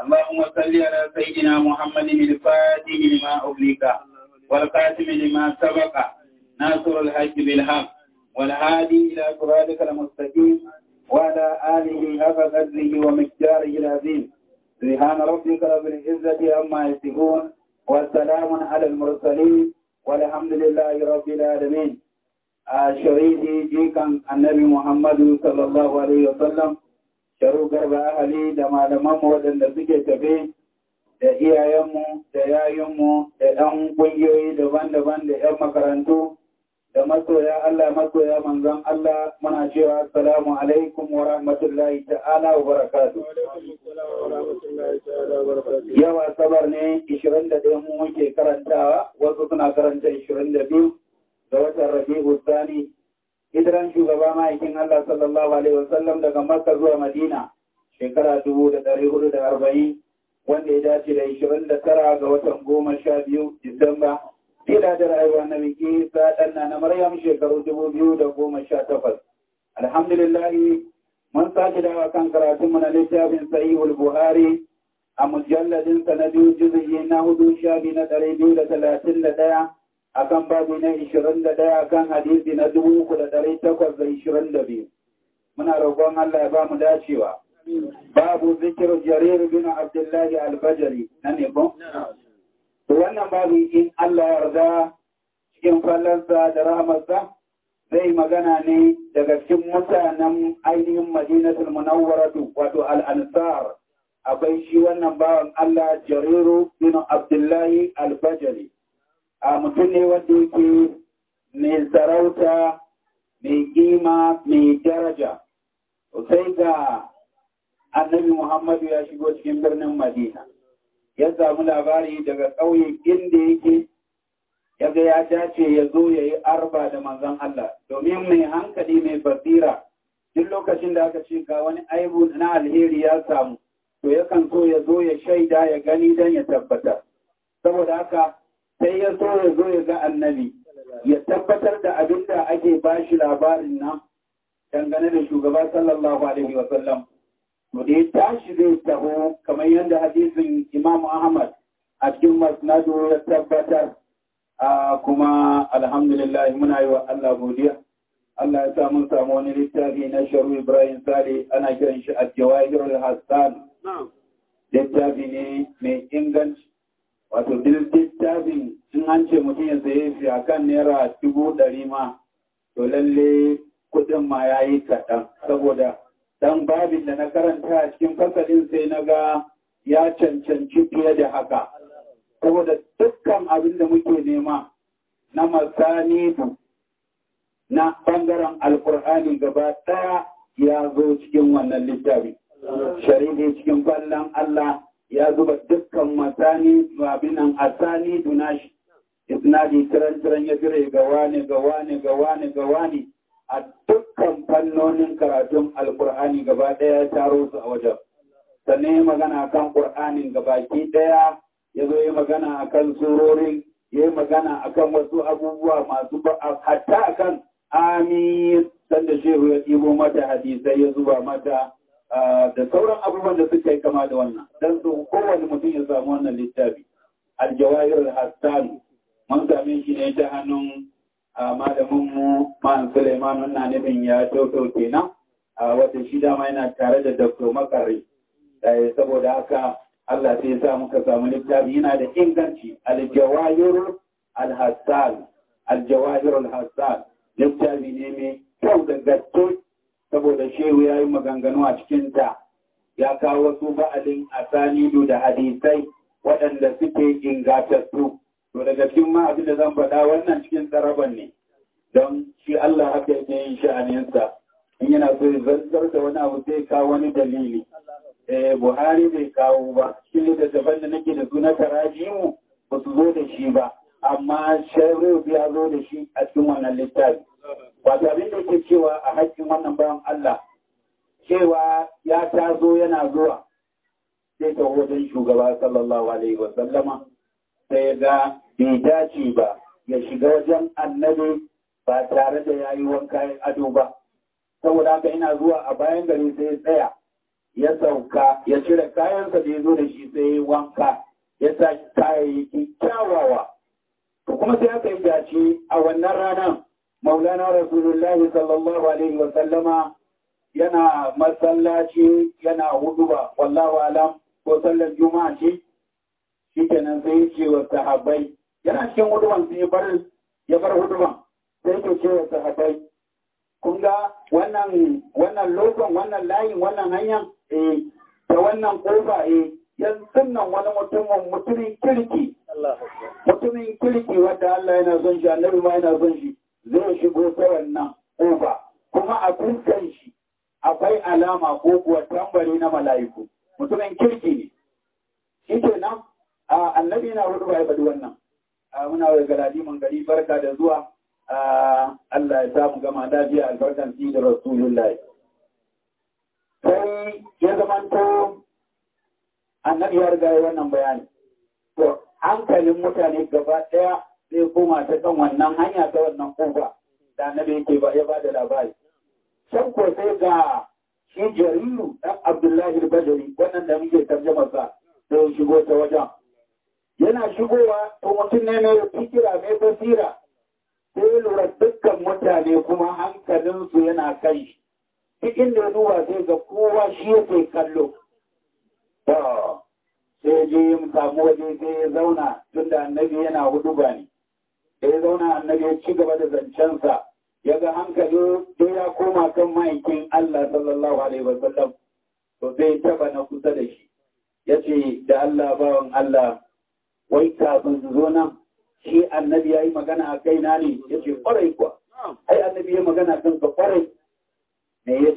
اللهم صل على سيدنا محمد الفاتح لما أغلق والقاسم لما سبق ناصر الحق بالحق والهادي إلى صراطك المستقيم وعلى آله حق قدره ومقداره العظيم سبحان ربك رب العزة عما يصفون والسلام على المرسلين والحمد لله رب العالمين. شريدي جيكا النبي محمد صلى الله عليه وسلم sharu garba ahali da malamanmu waɗanda suke tafe da iyayenmu da yayinmu da ɗan ƙungiyoyi daban-daban da ‘yan makarantu da masoya Allah masoya manzon Allah muna cewa assalamu alaikum wa rahmatullahi ta'ala wa barakatu. Yau asabar ne 21 mu muke karantawa wasu suna karanta 22 ga watan Rabi'u Sani. Hijiran shugaba ma'aikin Allah sallallahu Alaihi wasallam daga Makka zuwa Madina shekara 1440 wanda ya dace da 29 ga watan 12 Disamba. Tila da rayuwa na biki ɗan na Maryam shekaru 2018. Alhamdulillah mun sake dawa kan karatunmu na littafin Sahihul Buhari a mujalladinsa na biyu juzuyi na 4 shafi na 231. akan babu na 21 kan hadisi na 3822 muna roƙon Allah ya ba mu dacewa babu zikir Jarir bin Abdullah al-Bajali nan ne ko to wannan babu in Allah ya yarda cikin fallansa da rahmarsa zai magana ne daga cikin mutanen ainihin Madinatul Munawwarah wato al-Ansar akwai shi wannan bawan Allah Jarir bin Abdullah al-Bajali a mutum ne wanda yake mai sarauta mai kima mai daraja sai ga annabi Muhammadu ya shigo cikin birnin Madina ya samu labari daga ƙauye inda yake yaga ya dace ya zo ya yi arba da manzon Allah domin mai hankali mai basira duk lokacin da aka ce ga wani aibu na alheri ya samu to yakan so ya zo ya shaida ya gani don ya tabbatar saboda haka sai ya so ya zo ya ga annabi ya tabbatar da abin da ake ba shi labarin nan dangane da shugaba sallallahu alaihi wa sallam. To da ya tashi zai taho kamar yadda hadisin Imam Ahmad a cikin Masnadu ya tabbatar kuma alhamdulillah muna yi wa Allah godiya. Allah ya sa mun samu wani littafi na Sharu Ibrahim Sale ana kiran shi Al-Jawahirul Hassan. Littafi ne mai inganci. Wato littafin in an ce mutum ya saye shi a kan naira 100,000 ma, to lalle kudin ma ya yi kaɗan, saboda dan babin da na karanta a cikin fasalin sai na ga ya cancanci fiye da haka. Saboda dukkan abin da muke nema na masanidu na ɓangaren Alƙur'ani gaba ɗaya ya zo cikin wannan littafi. Shari'i cikin fallon Allah ya zuba dukkan masani abinan asani dunashi isnadi tiran ya jire ga wane a dukkan fannonin karatun alkur'ani gaba daya ya taro su a wajen sannan ya magana akan qur'anin gabaki daya ya zo ya magana akan surorin ya magana akan wasu abubuwa masu hatta akan amin sanda shehu ya ɗibo mata hadisai ya zuba mata da sauran abubuwan da suka yi kama da wannan don su kowane mutum ya samu wannan littafi aljawahir al-hassan mun same shi ne ta hannun malaminmu ma'an suleiman na nufin ya tautau kenan wata shi dama yana tare da dr makare saboda haka Allah sai ya sa muka samu littafi yana da inganci aljawahir al-hassan littafi ne mai kyau da gaske saboda shehu ya yi maganganu a cikinta ya kawo wasu ba'alin asanidu da hadisai waɗanda suke ingatattu. To daga cikin ma abin da zan faɗa wannan cikin tsaraban ne don shi Allah haka yake yin sha'aninsa in yana so ya zantar da wani abu sai kawo wani dalili. Buhari bai kawo ba cikin littattafan da nake da su na tarajimu ba su zo da shi ba amma shehu ya zo da shi a cikin wannan littafi. Wato abin da ke cewa a haƙƙin wannan bayan Allah, cewa ya tazo yana zuwa sai ta wajen shugaba sallallahu Alaihi wasallama sai ga bai dace ba ya shiga wajen annabi ba tare da ya yi wanka ado ba. Saboda haka ina zuwa a bayan gari sai ya tsaya ya sauka ya cire kayansa da ya zo da shi sai wanka ya sa kayayyaki kyawawa. To kuma sai aka yi dace a wannan ranar Maulana Rasulullahi sallallahu alaihi wa sallama yana masallaci yana huduba wallahu alam ko sallar juma'a ce shikenan sai ya ce wa sahabbai yana cikin huduban sai ya bar huduban sai ya ce wa sahabbai kun ga wannan lokon wannan layin wannan hanyar ta wannan kofa yanzu nan wani mutumin kirki wadda Allah yana son shi annabi ma yana son shi zai shigo ta wannan kofa kuma a fuskan shi akwai alama ko kuwa tambari na mala'iku mutumin kirki ne shi ke nan annabi yana hudu ba ya faɗi wannan muna wa galadi mun gari barka da zuwa Allah ya samu gama lafiya albarkan si da rasulullahi sai ya zamanto annabi ya riga wannan bayani to hankalin mutane gaba ɗaya zai koma ta kan wannan hanya ta wannan kofa da annabi yake ya ba da labari can ko sai ga shi Jariru ɗan Abdullahi al-Bajali wannan da muke tarjama sa sai shigo ta wajen yana shigowa to mutum ne mai fikira mai basira sai lura dukkan mutane kuma hankalinsu yana kan shi duk inda ya duba sai ga kowa shi yake kallo sai je ya samu waje sai ya zauna tun da annabi yana hudu ba ne da ya zauna annabi ya ci gaba da zancensa ya ga hankali sai ya koma kan ma'aikin Allah sallallahu alaihi wasallam to sai taba na kusa da shi ya ce da Allah bawan Allah wai kafin su zo nan shi annabi ya yi magana a kaina ne ya ce kwarai kuwa ai annabi ya magana kan ka kwarai ne ya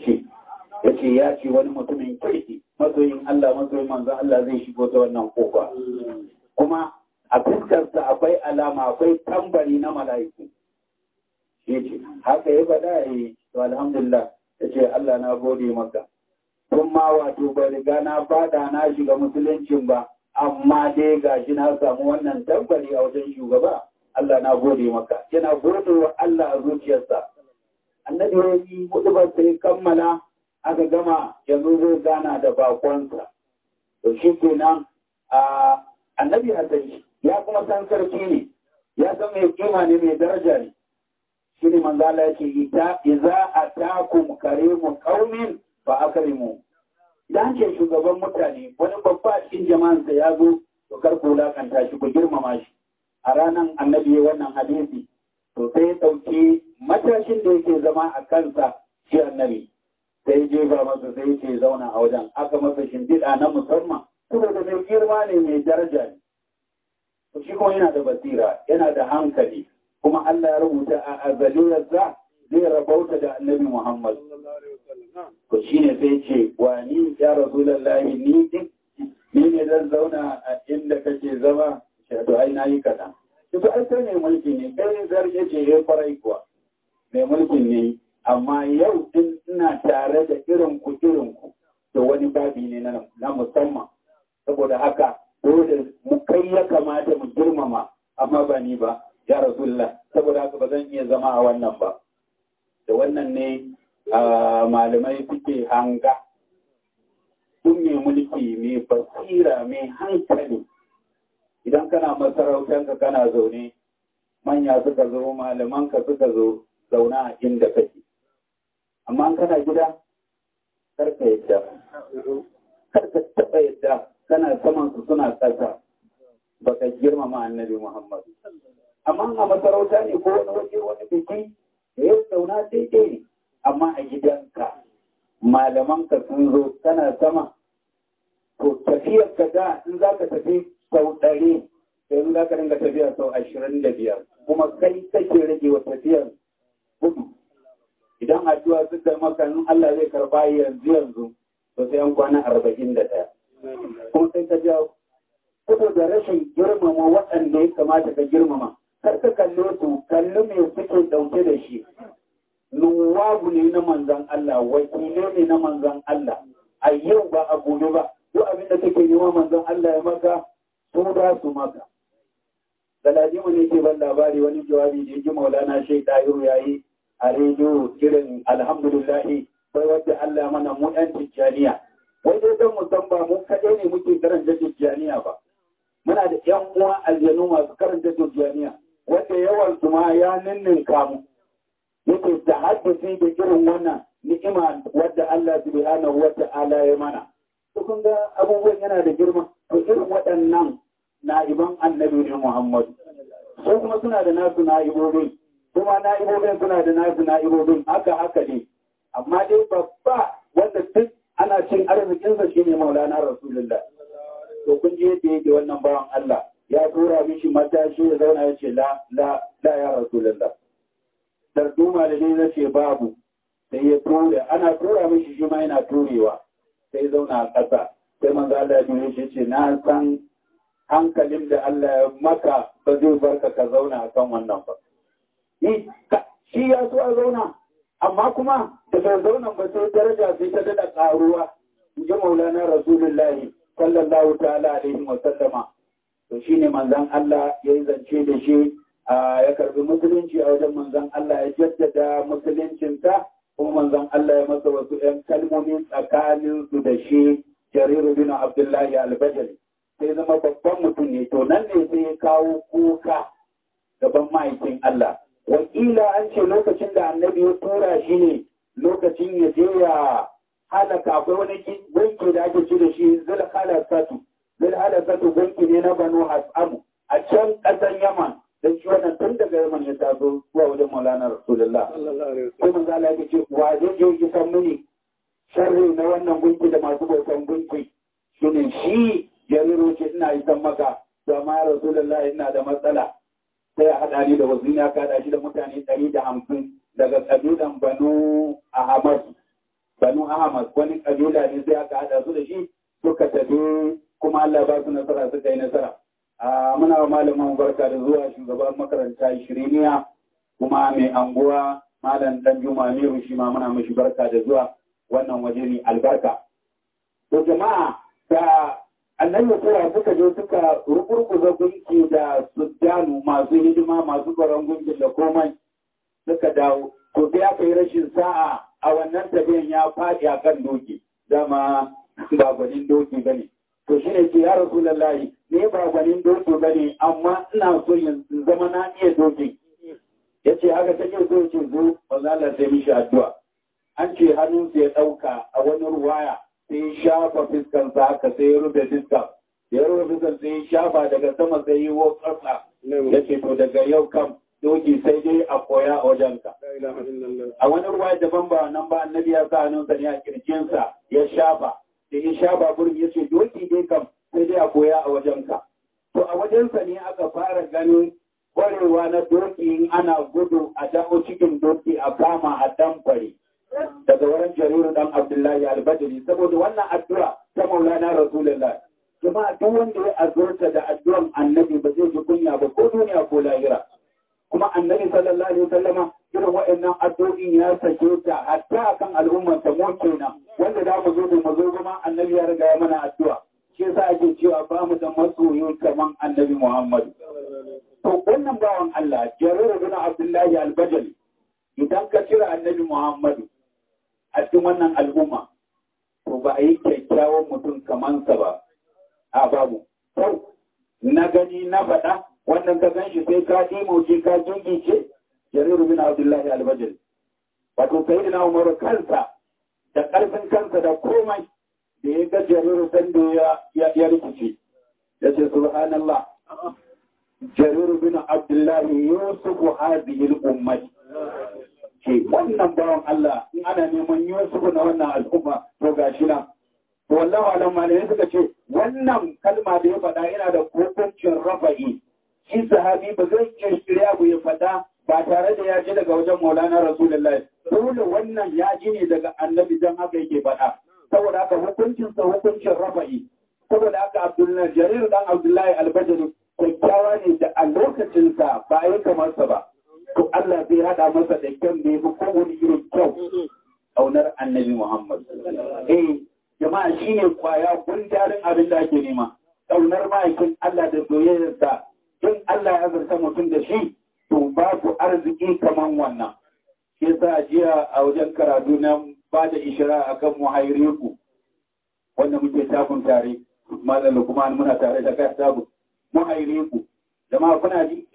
ce wani mutumin kirki masoyin Allah masoyin manzon Allah zai shigo ta wannan kofa kuma a fuskarsa akwai alama akwai tambari na mala'iku yace haka ya faɗa to alhamdulillah yace Allah na gode maka kuma wato bai riga na fada na shiga musuluncin ba amma dai gashi na samu wannan tambari a wajen shugaba Allah na gode maka yana gode wa Allah a zuciyarsa annabi ya yi hudubar sai kammala aka gama yanzu zai gana da bakonsa to shi kenan annabi Hassan ya kuma san sarki ne ya san mai kima ne mai daraja ne shi ne manzo Allah yake idza atakum karimu qaumin fa akrimu idan ce shugaban mutane wani babba a cikin jama'ansa ya zo to kar ku lakanta shi ku girmama shi a ranar annabi wannan hadisi to sai ya ɗauki matashin da yake zama a kansa shi annabi sai jefa masa sai yake zauna a wajen aka masa shimfiɗa na musamman saboda mai girma ne mai daraja ne to shi kuma yana da basira yana da hankali kuma Allah ya rubuta a azaliyarsa zai rabauta da annabi Muhammad to shine sai ce wani ya rasulullahi ni ne zan zauna a inda kake zama to ai nayi kaɗan. To ai sai mai mulki ne kai zarge ce ya kwarai kuwa mai mulkin ne amma yau din ina tare da irin ku to wani babi ne na musamman saboda haka dole mu kai ya kamata mu girmama amma ba ni ba ya rasulullah saboda haka ba zan iya zama a wannan ba da wannan ne malamai suke hanga duk mai mulki mai basira mai hankali idan kana masarautanka kana zaune manya suka zo malamanka suka zo zauna a inda kake amma kana gida karka yadda karka taɓa yadda kana saman su suna ƙasa baka girmama annabi Muhammad amma a masarauta ne ko wani waje wani biki da ya zauna daidai ne amma a gidanka malamanka sun zo kana sama to tafiyar ka da in za ka tafi sau 100 yanzu za ka dinga tafiya sau 25 kuma kai kake rage wa tafiyar gudu idan addu'a suka maka in Allah zai karba yanzu to sai an kwana 41 kuma sai ka jawo saboda rashin girmama waɗanda ya kamata ka girmama kar ka kalle su kalli me suke dauke da shi nuwabu ne na manzon Allah wakile ne na manzon Allah a yau ba a gobe ba duk abin da kake nema manzon Allah ya maka su da su maka. Galadimu ne ke ban labari wani jawabi da yake Maulana Sheikh Dahiru yayi a rediyo irin alhamdulillahi sai wadda Allah mana mu ɗan Tijjaniya wai dai don musamman mu kaɗai ne muke karanta tijjaniya ba. Muna da ‘yan uwa aljanu masu karanta tijjaniya, wanda yawan su ma ya ninninka mu. Yake da haddasi da irin wannan ni'ima wadda Allah subhanahu wa ta'ala ya mana. To kun ga abubuwan yana da girma, to irin waɗannan na'iban annabi ne Muhammadu. Su kuma suna da nasu na'ibobin, kuma na'ibobin suna da nasu na'ibobin haka ne. Amma dai babba wanda duk ana cin arzikinsa shi ne Maulana Rasulullah. To kun je yadda yake wannan bawan Allah ya tura mishi matashi ya zauna ya ce la ya Rasulullah. Darduma da ne na ce babu, sai ya tura, ana tura mishi shi ma yana turewa, sai zauna a ƙasa. Sai manzo Allah ya shi ce na san hankalin da Allah ya maka ba zai barka ka zauna a kan wannan ba. Shi ya so a zauna, amma kuma da bai zauna ba sai daraja sai ta daɗa ƙaruwa. In ji Maulana Rasulullahi sallallahu ta'ala alaihi wa sallama. To shi ne manzon Allah ya yi zance da shi ya karbi musulunci a wajen manzon Allah ya jaddada musuluncinsa, kuma manzon Allah ya masa wasu ‘yan kalmomi tsakaninsu da shi Jariru bin Abdullahi al-Bajali. Sai zama babban mutum ne, to nan ne sai ya kawo kuka gaban ma'aikin Allah. Wakila an ce lokacin da annabi ya tura shi ne lokacin ya je ya halaka, akwai wani gunki da ake ci da shi Zulhalasatu gunki ne na Banu Hasamu a can ƙasar Yaman. Dan shi wannan tun daga Yaman ya taso zuwa wajen Maulana Rasulullah. Sai manzo Allah ya ce wa zai je ki san muni sharri na wannan gunki da masu bautan gunki. Shine shi Jariru ce ina yi san maka, to amma Rasulullah ina da matsala. Sai a haɗa ni da wasu ya kada shi da mutane 150 daga kabilan Banu Ahmad wani kabila ne sai aka haɗa su da shi suka tafi, kuma Allah ba su nasara suka yi nasara. Muna wa malamin barka da zuwa shugaban makaranta Shiriniya kuma mai anguwa Malam Danjuma Amiru shi ma muna mishi barka da zuwa wannan waje ne albarka. To jama'a da annabi kura suka je suka rukurkuza gunki da sujjanu masu hidima masu tsaron gunkin da komai suka dawo. To sai aka yi rashin sa'a a wannan tafiyan ya faɗi a kan doki, dama ba gwanin doki ba ne. To shi ne ce ya Rasulullahi ne ba gwanin doki ba ne, amma ina so yin zama na iya doki. Ya ce haka take so ce zo, ba za a sai mishi addu'a. An ce hannunsa ya ɗauka a wani ruwaya sai ya shafa fiskansa haka sai ya rufe fiska. Ya rufe fiskan sai ya shafa daga sama sai ya wo ƙasa. Ya ce to daga yau kam doki sai dai a koya a wajenka. A wani ruwa daban ba nan ba annabi ya sa hannunsa ne a kirjinsa ya shafa. Da ya shafa gurin ya ce doki dai kam sai dai a koya a wajenka. To a wajensa ne aka fara ganin kwarewa na doki in ana gudu a dawo cikin doki a kama a damfare. Daga wurin Jariru dan Abdullahi al-Bajali saboda wannan addu'a ta Maulana Rasulullah. Kuma duk wanda ya azurta da addu'an annabi ba zai ji kunya ba ko duniya ko lahira. Kuma annabi sallallahu alaihi wasallama irin waɗannan addu'o'in ya sake ta hatta akan al'ummar ta mu kenan wanda za mu zo kuma annabi ya riga ya mana addu'a. Shi yasa ake cewa ba mu da masoyi kaman annabi Muhammad. To wannan bawan Allah Jariru bin Abdullahi al-Bajali idan ka kira annabi Muhammad a cikin wannan al'umma to ba a yi kyakkyawan mutum kamansa ba. A babu. Sau na gani na faɗa wannan ka gan shi sai ka ɗimoce ka jingice Jariru bin Abdullahi al-Bajali. Wato sai da Umaru kansa da ƙarfin kansa da komai da ya ga Jariru sanda ya rikice. Ya ce subhanallah Jariru bin Abdullahi Yusufu hadhihi al-ummati. Ce wannan bawan Allah in ana neman Yusufu na wannan al'umma to gashi na. Wallahu alam malamai suka ce wannan kalma da ya faɗa yana da hukuncin rafa'i. Shi sahabi ba zai iya shirya abu ya faɗa ba tare da ya ji daga wajen Maulana Rasulullahi. Dole wannan ya ji ne daga annabi don haka yake faɗa. Saboda haka hukuncinsa hukuncin rafa'i. Saboda haka Abdullahi Jarir dan Abdullahi al-Bajali kyakkyawa ne da a lokacinsa ba a yi kamarsa ba. To Allah zai haɗa masa da kyan da ya fi kowane irin kyau. Ƙaunar annabi Muhammad. Jama'a shi ne kwaya gundarin abin da ake nema. Ƙaunar ma'aikin Allah da soyayyarsa in Allah ya zarta mutum da shi to babu arziki kaman wannan. Shi yasa jiya a wajen karatu na ba da ishira akan muhairiku. wanda muke takun tare malam kuma muna tare da kai tabu mu haire ku jama'a kuna ji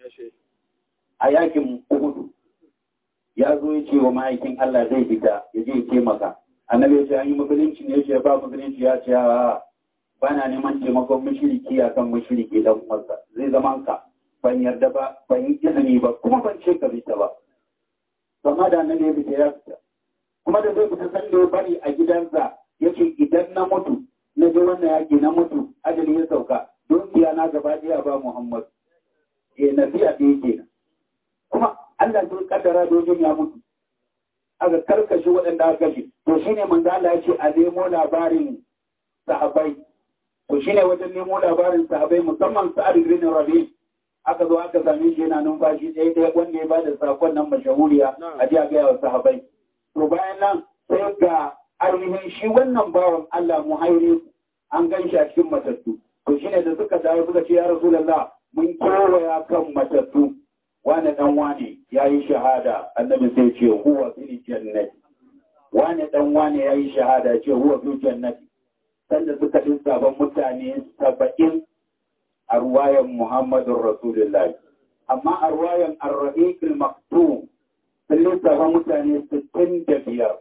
a yakin Uhud ya zo ya ce wa ma'aikin Allah zai fita ya je ya taimaka annabi ya ce an yi musulunci ne ya ce ba musulunci ya ce ba na neman taimakon mushriki akan mushriki dan uwansa zai zama ka ban yarda ba ban yi izini ba kuma ban ce ka fita ba amma da annabi ya fita ya fita kuma da zai fita san da ya bari a gidansa ya ce idan na mutu na je wannan yaki na mutu ajali ya sauka dukiya na gaba ɗaya ba Muhammad nasiha da yake kuma Allah zai kaddara dojin ya mutu aka karkashe waɗanda aka kashe to shine manzo Allah ya ce a nemo labarin sahabbai to shine wajen nemo labarin sahabbai musamman Sa'ad ibn Rabi aka zo aka same shi yana numfashi ɗaya wanda ya bada sakon nan mashahuriya a ji a gaya wa sahabbai to bayan nan sai ga ainihin shi wannan bawan Allah Muhairi an gan shi a cikin matattu to shine da suka dawo suka ce ya Rasulullah mun kewaya kan matattu wane dan wane yayi shahada annabi sai ce huwa fil jannati wane dan wane yayi shahada ce huwa fil jannati sanda suka lissafa mutane 70 a ruwayan Muhammadur Rasulullah amma a ruwayan Ar-Rahiq al-Maktum sun lissafa mutane 65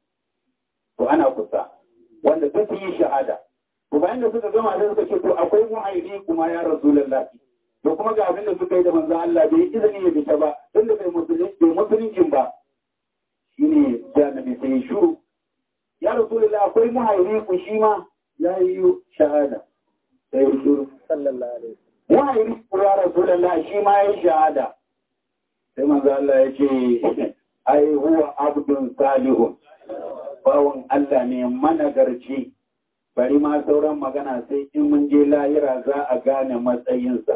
to ana kusa wanda suka yi shahada to bayan da suka gama da suka ce to akwai mu'aidi kuma ya Rasulullah to kuma ga abin da suka yi da manzo Allah bai izini ya fita ba tunda bai musuluncin ba shine da nabi sai shuru ya Rasulullah akwai mu'aidi ku shi ma ya yi shahada sai shuru sallallahu alaihi wasallam mu'aidi ku ya Rasulullah shi ma ya yi shahada sai manzo Allah ya ce ai huwa abdun salihun bawon Allah ne managarci bari ma sauran magana sai in mun je lahira za a gane matsayinsa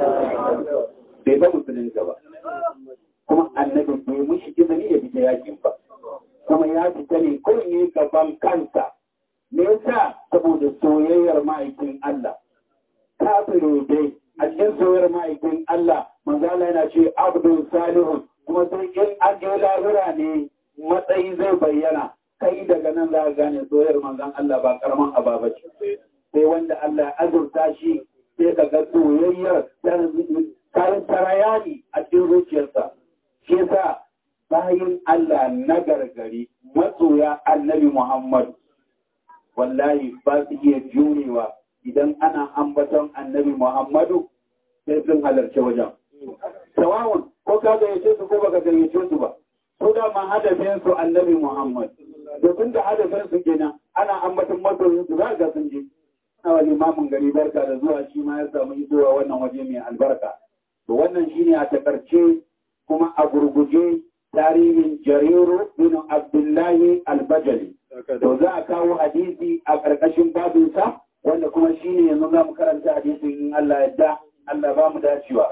bai ba musulunta ba kuma annabi bai mushi izini ya fita yakin ba kuma ya fita ne kawai ne gaban kansa me yasa saboda soyayyar ma'aikin Allah kafiru dai a cikin soyayyar ma'aikin Allah manzo Allah yana ce abdul salihun kuma sai in an je lahira ne matsayi zai bayyana kai daga nan za a gane soyayyar manzon Allah ba karaman ababa ce sai wanda Allah ya azurta shi sai ka ga soyayyar kayan tarayani a cikin zuciyarsa shi yasa bayan Allah na gargari masoya annabi Muhammad wallahi ba su iya jurewa idan ana ambaton annabi Muhammadu sai sun halarci wajen tawawun ko ka gayyace su ko baka gayyace su ba ko da ma hadafin su annabi Muhammad da tun da hadafin su kenan ana ambaton masoyin su za ga sun je ana wa limamin gari barka da zuwa shi ma ya samu isowa wannan waje mai albarka to wannan shine a takarce kuma a gurguje tarihin Jariru bin Abdullahi al-Bajali to za a kawo hadisi a karkashin babinsa wanda kuma shine yanzu za mu karanta hadisin in Allah yadda Allah ba mu dacewa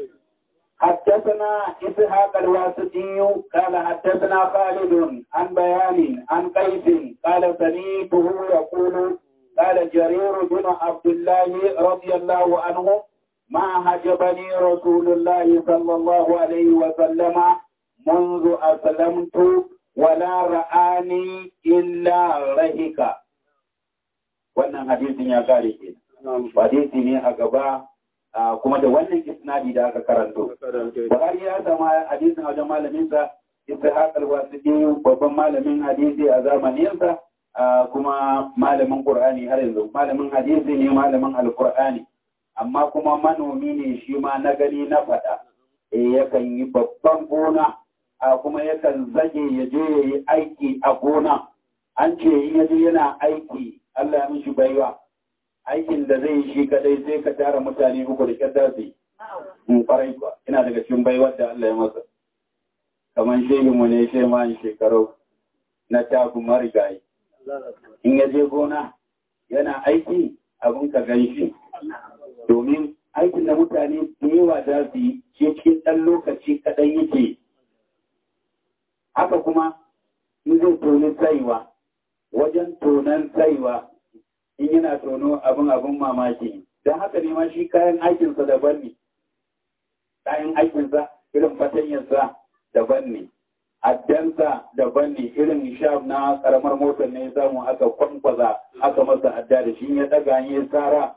حدثنا إسحاق الواسطي قال حدثنا خالد عن بيان عن قيس قال سمعته يقول قال جرير بن عبد الله رضي الله عنه ما حجبني رسول الله صلى الله عليه وسلم منذ أسلمت ولا رآني إلا رهك wannan hadisin ya kare ke hadisi ne a gaba kuma da wannan isnadi da aka karanto Buhari ya sama hadisin a wajen malaminsa Ishaq al-Wasiti babban malamin hadisi a zamaninsa kuma malamin Qur'ani har yanzu malamin hadisi ne malamin Al-Qur'ani amma kuma manomi ne shi ma na gani na fada yakan yi babban gona kuma yakan zage ya je ya yi aiki a gona an ce in yaje yana aiki Allah ya mishi baiwa aikin da zai yi shi kadai sai ka tara mutane uku da kyar dafi in farai ba ina daga cikin baiwar da Allah ya masa kamar shehin mu ne sheman shekaru na taku marigayi in ya je gona yana aiki abin ka gan shi domin aikin da mutane da yawa za su yi cikin ɗan lokaci kaɗan yake haka kuma in zai toni saiwa wajen tonon saiwa in yana tono abin mamaki don haka ne ma shi kayan aikinsa daban ne kayan aikinsa irin fatanyarsa daban ne addansa daban ne, irin sham na karamar motar ne ya samu aka kwankwaza aka masa adda da shi ya daga ya tsara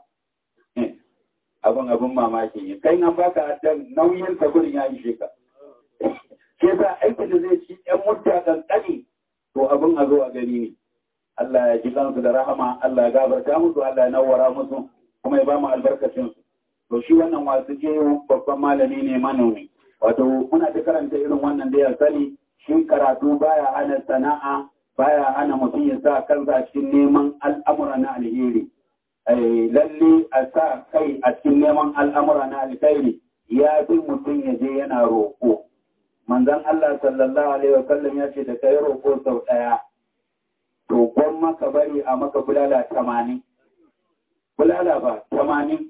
abin mamaki ne. Kai nan baka addan nauyin sabon ya yi sheka. Ke sa aikin da zai ci ‘yan mutta kankani to abin a zo a gani ne. Allah ya ji kansu da rahama, Allah ya gabarta musu, Allah ya nawara musu, kuma ya ba mu albarkacinsu. To shi wannan wasu je babban malami ne manomi. Wato muna ta karanta irin wannan da ya sani, shi karatu baya hana sana'a, baya hana mutum ya sa kansa cikin neman al'amura na alheri. Lalle a sa kai a cikin neman al'amura na alheri ya fi mutum ya je yana roƙo. Manzon Allah sallallahu alaihi wasallam ya ce da kai roƙo sau ɗaya, to gwamma ka bari a maka bulala 80. Bulala ba 80.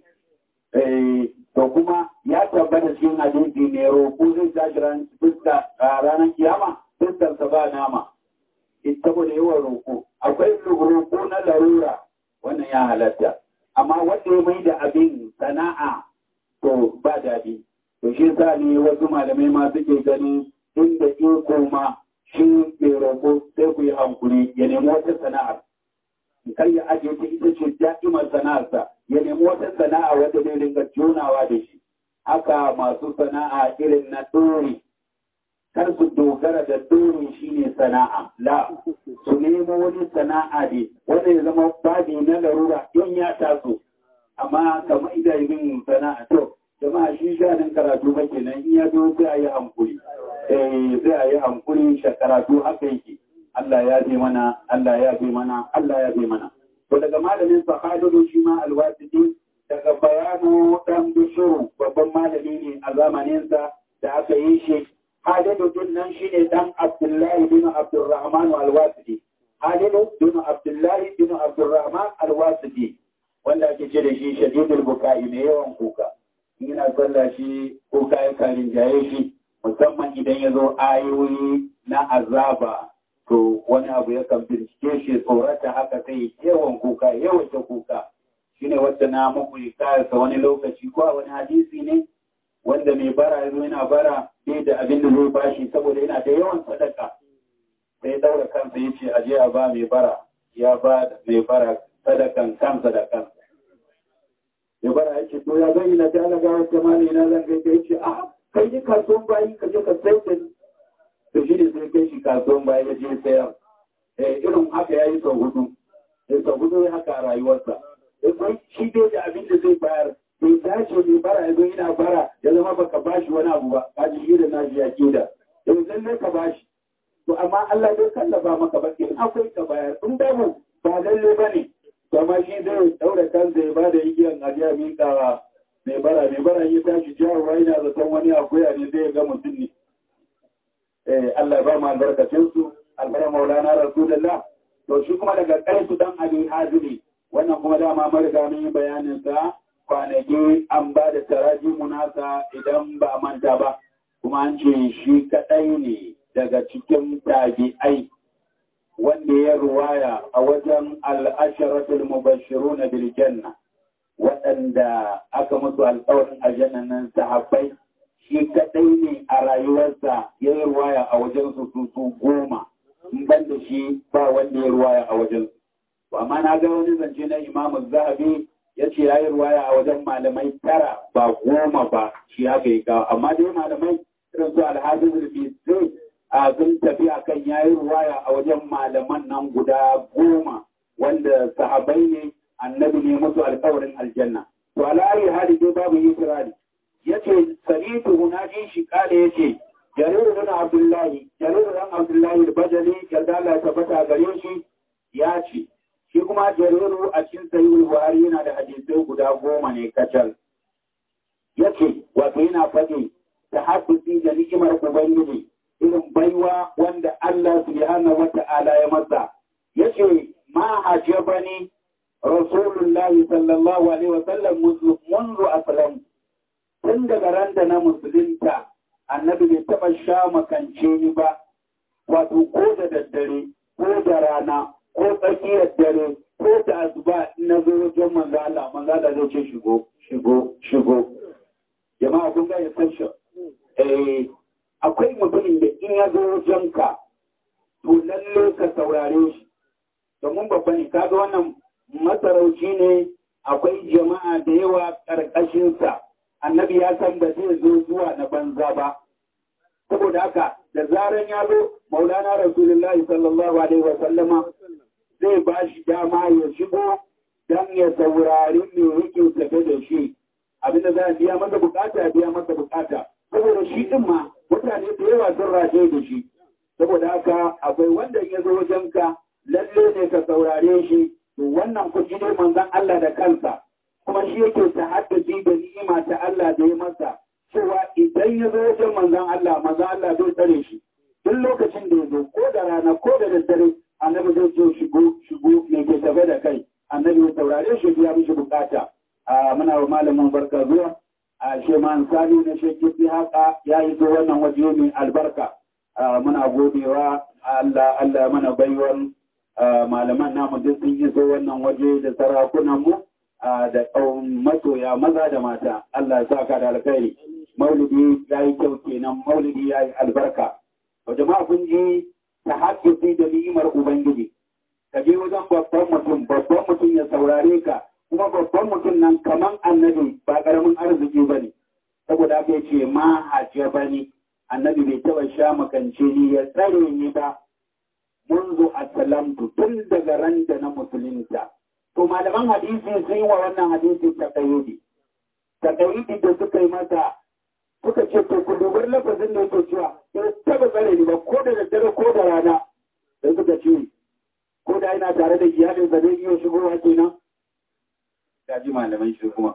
To kuma ya tabbata cikin hadisi ne roƙo zai tashi ranar kiyama fuskarsa ba nama. Saboda yawan roƙo. Akwai roƙo na larura wannan ya halatta. Amma wanda ya mai da abin sana'a to ba daɗi. To shi sa ne wasu malamai ma suke ganin inda iko ma shi mai roƙo sai ku yi hankuri ya nemi wata sana'ar. Kar ya ajiye ta ita ce da'imar sana'arsa, ya nemi wata sana'a wadda zai ringa jonawa da shi. Haka masu sana'a irin na ɗori, kar su dogara da ɗori shi ne sana'a. La, su nemo wani sana'a ne wanda ya zama babi na larura in ya taso. Amma kamar idan yin sana'a to, jama'a shi shanin karatu ba kenan in ya zo sai a yi hankuri. Sai a yi hankuri karatu haka yake. Allah ya bi mana, Allah ya bi mana, Allah ya bi mana. To daga malamin Sahadulu shi ma alwasiti, daga bayanu dan Bishru babban malami ne a zamaninsa da aka yi shi. Halilu din nan shi ne dan Abdullahi bin Abdurrahman alwasiti. Halilu bin Abdullahi bin Abdurrahman alwasiti, wanda ake ce da shi shadidul bukai mai yawan kuka. Ina sallah shi kuka ya karin jaye shi, musamman idan ya zo ayoyi na azaba. To wani abu ya kan bincike shi tsorata haka sai yawan kuka yawaita kuka shine wacce na muku kayarsa wani lokaci ko wani hadisi ne wanda mai bara yanzu yana bara bai da abin da zai bashi saboda yana da yawan sadaka sai daura kansa ya ce aje a ba mai bara ya ba mai bara sadakan kansa da kansa mai bara ya ce to ya gani na ta alaga wata mali na zan kai ya ce a kai ji kasuwan bayi ka je ka sai da to shi ne sai kai shi kasuwan baya ya je sayar. Irin haka ya yi sau hudu ya haka a rayuwarsa. Sai shi dai da abin da zai bayar, bai dace mai bara ya zo yana bara ya zama baka bashi wani abu ba, ka ji shi da nashi ya ke da. Lallai ka bashi. To amma Allah bai kallafa maka ba, in akwai ka bayar, in babu ba lalle ba ne. To amma shi zai daura kansa ya ba da igiyan ajiya miƙawa mai bara ya tashi jawowa yana zaton wani akuya ne zai ga mutum ne. Allah ya ba mu albarkacin su albar maulana rasulullah. To shi kuma daga ƙarfi dan Ali Hazili, wannan kuma dama mariga mun yi bayanin sa kwanaki an ba da taraji munasa idan ba manta ba, kuma an ce shi kadai ne daga cikin tabi'ai wanda ya ruwaya a wajen al-asharatul mubashshiruna bil janna, waɗanda aka musu alƙawarin aljanna nan sahabbai. Shi kaɗai ne a rayuwarsa ya yi ruwaya a wajen su 10, ban da shi ba wanda ya ruwaya a wajen su. Amma na ga wani zance na Imamu Zahabi ya ce ya yi ruwaya a wajen malamai 9 ba 10 ba, shi haka yi kawo. Amma dai malamai irin su Alhafiz al-Fisri sun tafi akan ya yi ruwaya a wajen malaman nan guda 10 wanda sahabai ne, annabi ne musu alƙawarin aljanna. To ala'ayi hali dai babu yi kirari. Yace sanitu hunaji shi kale yace Jarir bin Abdullahi al-Bajali yadda Allah ya tabbata gare shi ya ce shi kuma Jariru a cikin Sahih Buhari yana da hadisai guda 10 ne kacal. Yace wato yana faɗi ta hadisi da ni'imar Ubangiji irin baiwa wanda Allah subhanahu wata'ala ya masa. Yace ma hajabani Rasulullahi sallallahu alaihi wasallam munzu aslam. Tun daga ran da na musulunta, annabi bai taɓa sha makance ni ba, wato ko da daddare, ko da rana, ko tsakiyar dare, ko da asuba na zo wajen manzo Allah zai ce shigo. Jama'a kun ga ya san shi. akwai mutumin da in ya zo wajenka to lalle ka saurare shi domin babba ne kaga wannan masarauci ne akwai jama'a da yawa ƙarƙashinsa annabi ya san ba zai zo zuwa na banza ba saboda haka da zaran ya zo maulana rasulullahi sallallahu alaihi wa sallama zai ba shi dama ya shigo don ya saurari me yake tafe da shi abinda za a biya masa bukata saboda shi din ma mutane da yawa sun rashe da shi saboda haka akwai wanda ya zo wajenka lalle ne ka saurare shi to wannan kuji ne manzon Allah da kansa kuma shi yake ta haddace da ni'ima ta Allah da ya masa cewa idan ya zo wajen manzon Allah zai tsare shi duk lokacin da ya zo ko da rana ko da daddare annabi zai ce shigo me ke tafe da kai annabi ya saurare shi ya mishi bukata muna wa malamin barka zuwa a sheman sani na shekki haka ya yi zo wannan waje mai albarka muna godewa Allah mana baiwar malaman namu duk sun yi zo wannan waje da sarakunanmu da masoya maza da mata Allah ya saka da alkhairi maulidi ya yi kyau kenan maulidi ya yi albarka wa jama'a kun ji ta haƙƙi da ni'imar ubangiji ka je wajen babban mutum ya saurare ka kuma babban mutum nan kaman annabi ba ƙaramin arziki ba ne saboda haka ya ce ma hajja ba ne annabi bai taɓa sha makance ni ya tsare ni ba munzu assalamtu tun daga ran da na musulunta to malaman hadisi sun yi wa wannan hadisi taqayyudi da suka yi masa suka ce to ku dubar lafazin da yake cewa ya taba tsare ni ba ko da daddare ko da rana sai suka ce ko da yana tare da iyalinsa zai iya shigowa kenan ya ji malamai shi kuma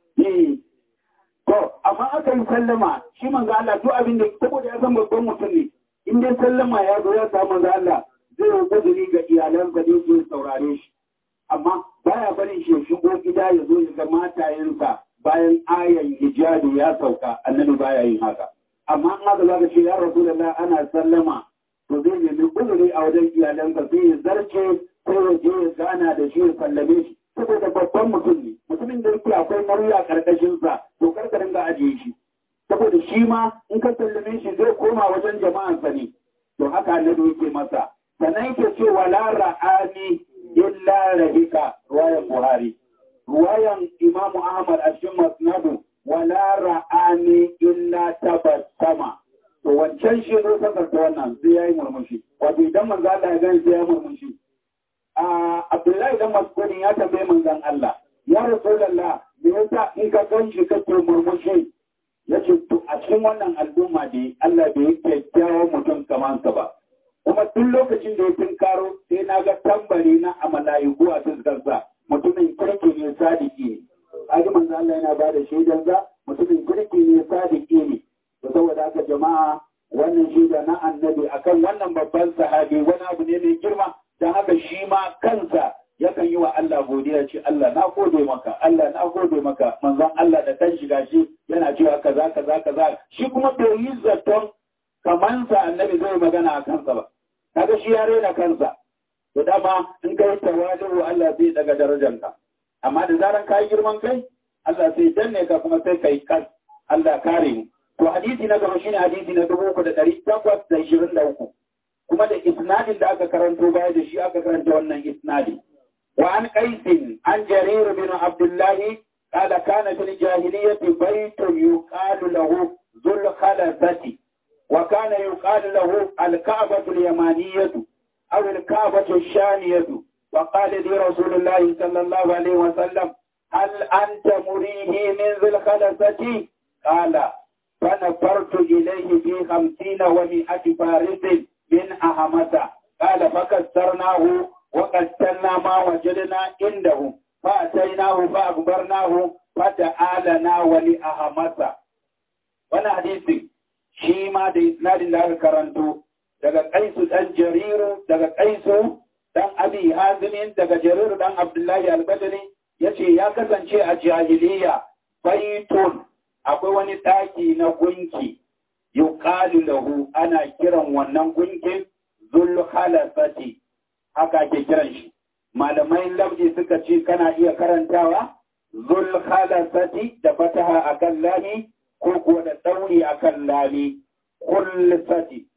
to amma aka yi sallama shi manzo Allah to abin da saboda ya san babban mutum ne in dai sallama ya zo ya samu manzo Allah zai yi guduri ga iyalansa da yake saurare shi amma baya barin shi shigo gida ya zo ya ga matayensa bayan ayan hijabi ya sauka annabi baya yin haka amma an haka zaka ce ya rasulullah ana sallama to zai nemi guduri a wajen iyalansa sai ya zarce ko ya je ya gana da shi ya sallame shi saboda babban mutum ne mutumin da yake akwai nauyi a karkashinsa to karkarin ga ajiye shi saboda shi ma in ka sallame shi zai koma wajen jama'ansa ne to haka annabi yake masa sannan yake cewa la ra'ani illa rahika ruwayan buhari ruwayan imamu ahmad a cikin masnadu wala ra'ani illa tabassama to wancan shi zo kasarta wannan zai yayi murmushi wato idan manzo Allah ya gani zai yayi murmushi Abdullahi dan Mas'ud ya tambaye manzon Allah ya Rasulullah me yasa in ka gan shi kake murmushi yace to a cikin wannan al'umma dai Allah bai kyakkyawan mutum kamar sa ba kuma duk lokacin da ya tunkaro sai na ga tambari na a mala'iku a fuskarsa mutumin kirki ne sadiki ne kaji manzo Allah yana ba da shaidan sa mutumin kirki ne sadiki ne to saboda haka jama'a wannan shaida na annabi akan wannan babban sahabi wani abu ne mai girma dan haka shi ma kansa yakan yi wa Allah godiya ce Allah na gode maka Allah na gode maka manzon Allah da kan shiga shi yana cewa kaza shi kuma bai yi zaton kamansa annabi zai magana a kansa ba kaga shi ya rena kansa to dama in kai tawali'u Allah zai daga darajarka amma da zaran kai girman kai Allah sai danne ka kuma sai kai kas Allah kare mu to hadisi na gaba shine hadisi na 3823 kuma da isnadin da aka karanto baya da shi aka karanta wannan isnadi wa an qais an jarir bin abdullah قال كان في الجاهلية بيت يقال له ذو الخلفة وكان يقال له الكعبة اليمانية أو الكعبة الشامية وقال لي رسول الله صلى الله عليه وسلم هل أنت مريه من ذي الخلفة قال فنفرت إليه في 50 و100 فارس من أهمته قال فكسرناه وقتلنا ما وجدنا عنده فأتيناه فأخبرناه فتعالنا ولأهمته وانا حديثي shi ma da isnadin da aka karanto daga Qaisu dan Jariru daga Qaisu dan Abi Hazim daga Jariru dan Abdullahi al-Badri yace ya kasance a jahiliya baitun akwai wani daki na gunki yuqalu lahu ana kiran wannan gunkin Zul Khalafati haka ake kiran shi malamai lafzi suka ce kana iya karantawa Zul Khalafati da fataha akan lami ko kuwa da tsauri a kan lami khulsati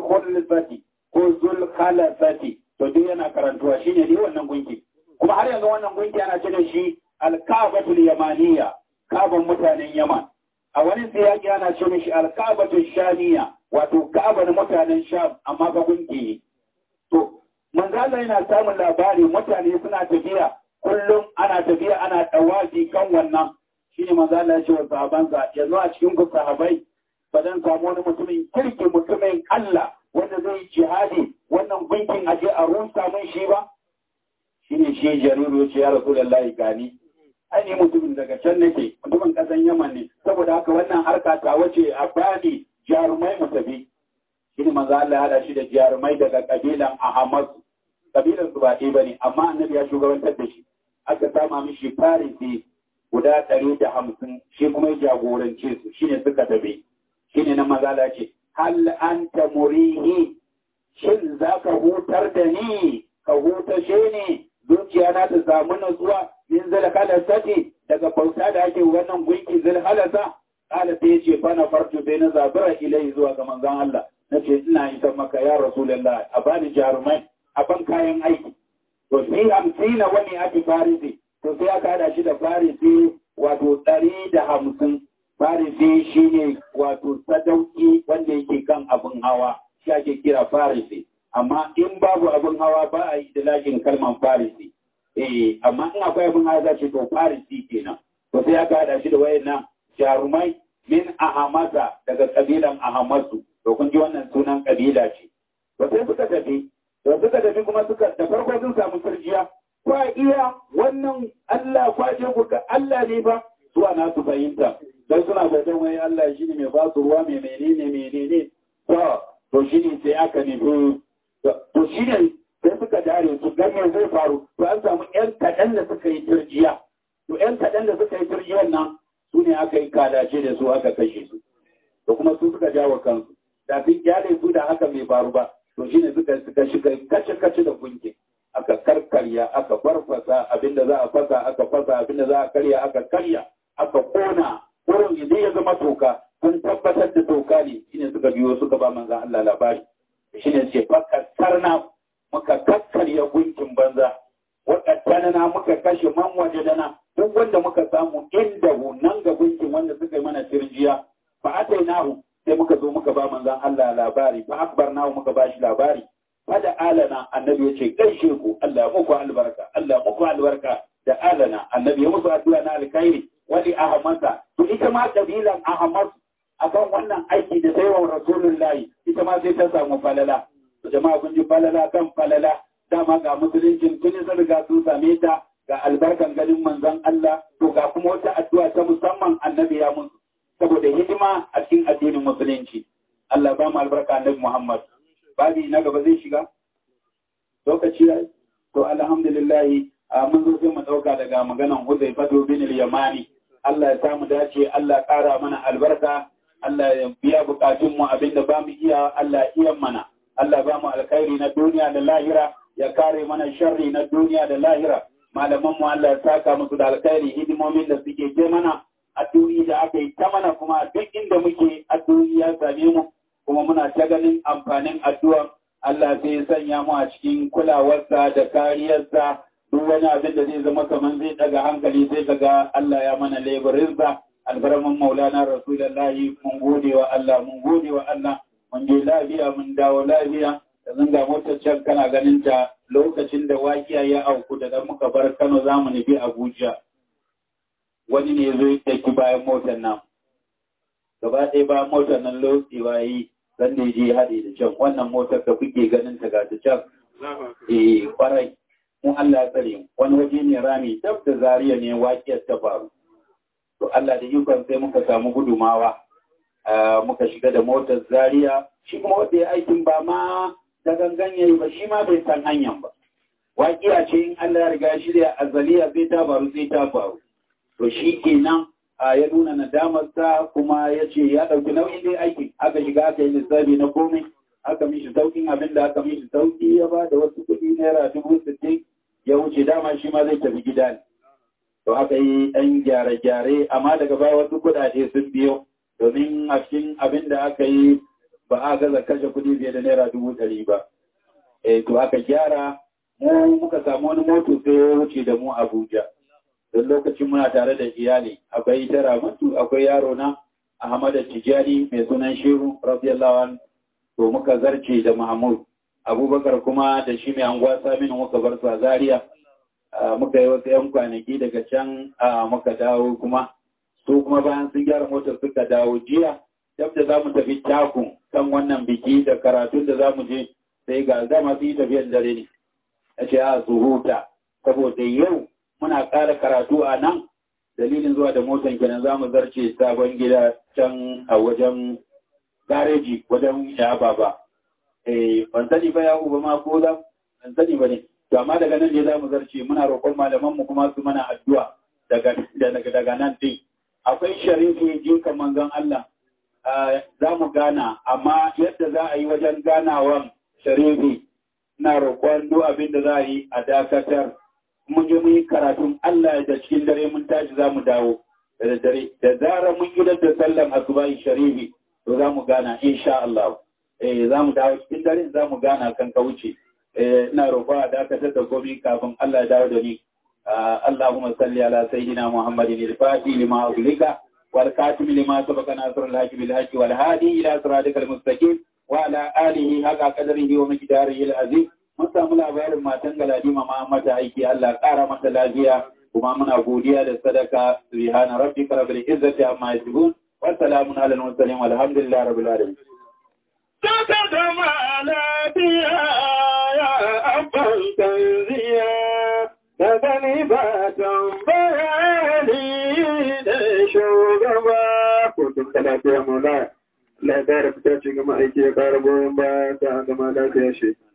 ko zul khalasati to duk yana karantuwa shine dai wannan gunki kuma har yanzu wannan gunki ana ce da shi al-Ka'batul Yamaniya Ka'ban mutanen Yaman a wani siyaki ana ce mishi al-Ka'batul Shamiya wato Ka'ban mutanen Sham amma ga gunki to manzo Allah yana samun labari mutane suna tafiya kullum ana tafiya ana tawafi kan wannan shine manzo Allah ya ce wa sahabansa yanzu a cikin ku sahabbai ba dan samu wani mutumin kirki mutumin Allah wanda zai jihadi wannan gunkin aje a rusa mun shi ba shine shi Jariru ya ce ya Rasulullahi gani ai ni mutumin daga can nake mutumin kasan Yaman ne saboda haka wannan harka ta wace a bani jarumai mu tafi shine manzo Allah ya hada shi da jarumai daga kabilan Ahmad kabilan su ba ɗaya bane amma annabi ya shugabantar da shi aka sama mishi farisi guda 150 shi kuma ya jagorance su shine suka tafi shine na manzo Allah ya ce hal anta murihi shin zaka hutar da ni ka hutashe ni zuciya na ta samu nutsuwa min zalhalasati daga bauta da ake wannan gunki zalhalasa kala sai yace fa na fartu bai na zabira ilai zuwa ga manzon Allah nace ina isa maka ya rasulullah a bani jarumai a ban kayan aiki to sai 50 wani ake farisi to sai aka hada shi da farisi wato 150 farisi shine wato sadauki wanda yake kan abin hawa shi ake kira farisi amma in babu abin hawa ba a yi da lakin kalman farisi amma in akwai abin hawa za ce to farisi kenan to sai aka hada shi da wayannan jarumai min ahamaza daga kabilan ahamasu to kun ji wannan sunan kabila ce to sai suka tafi kuma suka da farko sun samu turjiya kwa iya wannan Allah kwaje ku ga Allah ne ba zuwa na su fahimta dan suna bautan wai Allah shine mai ba su ruwa mai menene to shine sai aka nufi to shine sai suka dare su ga me zai faru to an samu ƴan kaɗan da suka yi turjiya to ƴan kaɗan da suka yi turjiyar nan su ne aka yi kalace da su aka kashe su to kuma su suka jawo kansu da sun gyale su da haka bai faru ba to shine suka shiga kace da gunki aka karkarya aka farfasa abinda za a fasa aka fasa abinda za a karya aka karya aka kona wurin idan ya zama toka sun tabbatar da toka ne shine suka biyo suka ba manzon Allah labari shine ce fakasarna muka kakkarya gunkin banza waƙattanana muka kashe man wajadana duk wanda muka samu inda nan ga gunkin wanda suka yi mana tirjiya fa atainahu sai muka zo muka ba manzon Allah labari fa akbarnahu muka ba shi labari fada alana annabi ya ce gaishe ku Allah muku albarka da alana annabi ya musu addu'a na alkhairi wali ahmasa to ita ma kabilan ahmas akan wannan aiki da sai wa rasulullahi ita ma sai ta samu falala to jama'a kun ji falala kan falala dama ga musuluncin tuni sun riga sun same ta ga albarkan ganin manzon Allah to ga kuma wata addu'a ta musamman annabi ya musu saboda hidima a cikin addinin musulunci Allah ba mu albarka annabi Muhammad babi na gaba zai shiga lokaci yayi to alhamdulillah mun zo sai mu dauka daga maganan Huzaifa bin al-Yamani Allah ya samu dace Allah ƙara mana albarka Allah ya biya bukatun mu abinda ba mu iya Allah iya mana Allah ba mu alkhairi na duniya da lahira ya kare mana sharri na duniya da lahira malaman mu Allah ya saka musu da alkhairi hidimomin da suke ke mana addu'i da aka yi ta mana kuma duk inda muke addu'i ya same mu kuma muna ta ganin amfanin addu'a Allah sai ya sanya mu a cikin kulawarsa da kariyarsa duk wani abin da zai zama kamar zai daga hankali sai kaga Allah ya mana leburinsa albarman maulana rasulullahi mun gode wa Allah mun je lafiya mun dawo lafiya da zanga motar can kana ganin ta lokacin da wakiya ya auku da dan muka bar Kano zamu nufi Abuja wani ne zo ya ki bayan motar nan gaba ɗaya bayan motar nan lotsewa yi dan da je haɗe da can wannan motar da kuke ganin ta ga ta can kwarai mu Allah ya tsare wani waje ne rami dab da Zariya ne wakiyar ta faru to Allah da ikon sai muka samu gudumawa muka shiga da motar Zariya shi kuma wanda ya aikin ba ma da gangan yayi ba shi ma bai san hanyar ba wakiya ce in Allah ya riga shi da azaliya sai ta faru to shi kenan ya nuna nadamarsa kuma ya ce ya ɗauki nauyin dai aikin aka shiga aka yi lissafi na komai aka mishi sauƙin abin da aka mishi sauƙi ya ba da wasu kuɗi naira 60,000 ya wuce dama shi ma zai tafi gida ne to aka yi ɗan gyare-gyare amma daga baya wasu kuɗaɗe sun biyo domin a cikin abin da aka yi ba a gaza kashe kuɗi fiye da naira 100 ba. To aka gyara, mu muka samu wani moto sai ya wuce da mu Abuja. Don lokacin muna tare da iyali, akwai tara mutu, akwai yaro na Ahmad Tijani mai sunan Shehu radiyallahu anhu, to muka zarce da Mahmud. Abubakar kuma da shi mai anguwa Saminu muka bar su a Zaria. Muka yi wasu 'yan kwanaki daga can muka dawo kuma. Su kuma bayan sun gyara motar suka dawo jiya, dab da za mu tafi takun kan wannan biki da karatun da za mu je sai ga zama su yi tafiyar dare ne. A ce su huta, saboda yau muna ƙara karatu a nan dalilin zuwa da motan kenan za mu zarce sabon gida can a wajen gareji wajen yaba ba. Ban sani ba ya uba ma ko za ban sani ba ne. To amma daga nan ne za mu zarce muna roƙon malamanmu kuma su mana addu'a daga nan din. Akwai sharifi jinkan manzon Allah za mu gana, amma yadda za a yi wajen ganawan sharifi na roƙon duk abin da za a yi a dakatar. Mun je mun yi karatun Allah da cikin dare mun tashi za mu dawo da dare. Da zarar mun gidan da sallan asubahi sharifi to za mu gana insha Allah. Za mu dawo cikin dare za mu gana kan ka wuce. Ina roƙon a dakatar da komai kafin Allah ya dawo da ni. اللهم صل على سيدنا محمد الفاتح لما أغلق والكاتم لما سبق ناصر الحق بالحق والهادي إلى صراطك المستقيم وعلى آله حق قدره ومقداره العظيم musamman labarin matan galadima ma mata aiki Allah ƙara mata lafiya kuma muna godiya da sadaka subhana rabbika rabbil izzati amma yasifun wa salamun alal mursalin walhamdulillahi rabbil alamin da gani ba tambayani da shugaba ko tun da lafiya maula Allah ya kara fita ci gama aiki ya kara goyon baya ta gama lafiya shi